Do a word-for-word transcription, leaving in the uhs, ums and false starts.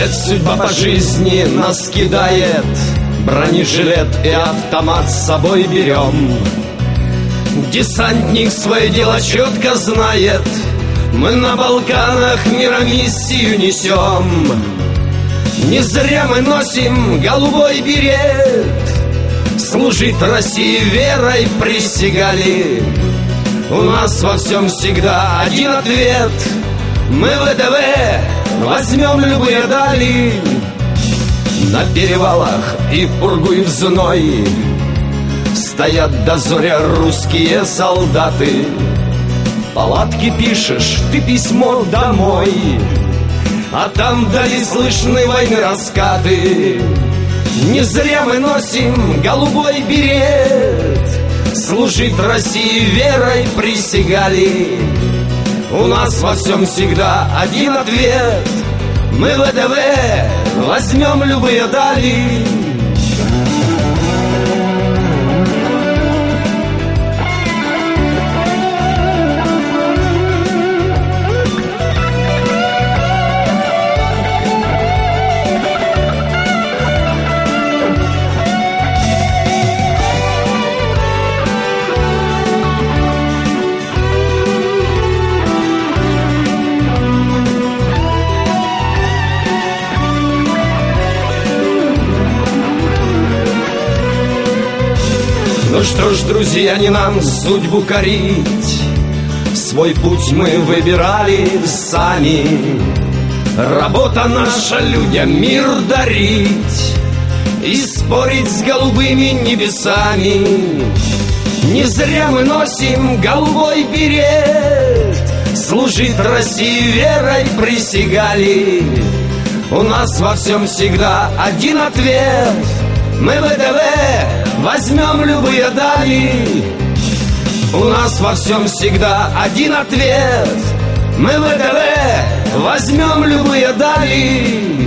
Нет, судьба по жизни нас кидает, бронежилет и автомат с собой берем. Десантник свое дело четко знает, мы на Балканах миромиссию несем. Не зря мы носим голубой берет, служить России верой присягали. У нас во всем всегда один ответ: мы в ВДВ возьмем любые дали. На перевалах и в пургу и в зной стоят дозоря русские солдаты. Палатки пишешь, ты письмо домой, а там вдали слышны войны раскаты. Не зря мы носим голубой берет, служить России верой присягали. У нас во всем всегда один ответ: мы в ВДВ возьмем любые дали. Ну что ж, друзья, не нам судьбу корить, свой путь мы выбирали сами. Работа наша людям мир дарить и спорить с голубыми небесами. Не зря мы носим голубой берет, служить России верой присягали. У нас во всем всегда один ответ: мы в ВДВ возьмем любые дали. У нас во всем всегда один ответ: мы в ВДВ возьмем любые дали.